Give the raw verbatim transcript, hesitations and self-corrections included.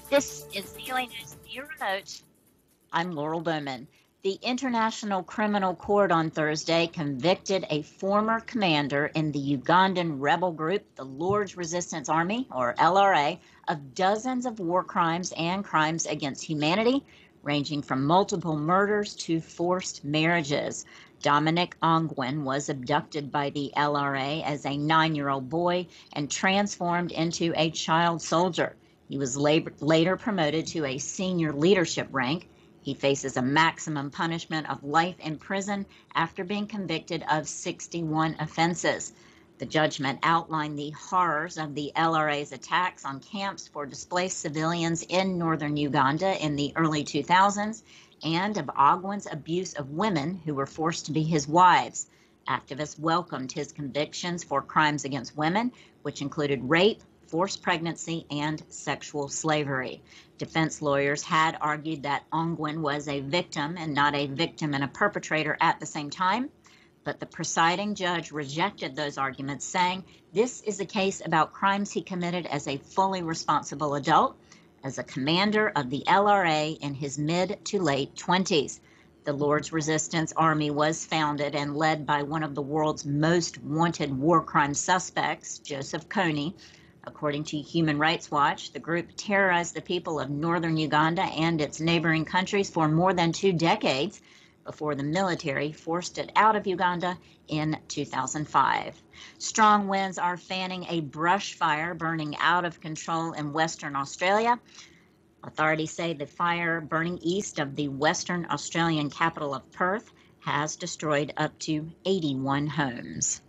This is Daily News Bureau Notes. I'm Laurel Bowman. The International Criminal Court on Thursday convicted a former commander in the Ugandan rebel group, the Lord's Resistance Army, or L R A, of dozens of war crimes and crimes against humanity, ranging from multiple murders to forced marriages. Dominic Ongwen was abducted by the L R A as a nine-year-old boy and transformed into a child soldier. He was later promoted to a senior leadership rank. He faces a maximum punishment of life in prison after being convicted of sixty-one offenses. The judgment outlined the horrors of the L R A's attacks on camps for displaced civilians in northern Uganda in the early two thousands and of Ogwen's abuse of women who were forced to be his wives. Activists welcomed his convictions for crimes against women, which included rape, forced pregnancy, and sexual slavery. Defense lawyers had argued that Ongwen was a victim and not a victim and a perpetrator at the same time, but the presiding judge rejected those arguments, saying this is a case about crimes he committed as a fully responsible adult, as a commander of the L R A in his mid to late twenties. The Lord's Resistance Army was founded and led by one of the world's most wanted war crime suspects, Joseph Kony. According to Human Rights Watch, the group terrorized the people of northern Uganda and its neighboring countries for more than two decades before the military forced it out of Uganda in two thousand five. Strong winds are fanning a brush fire burning out of control in Western Australia. Authorities say the fire burning east of the Western Australian capital of Perth has destroyed up to eighty-one homes.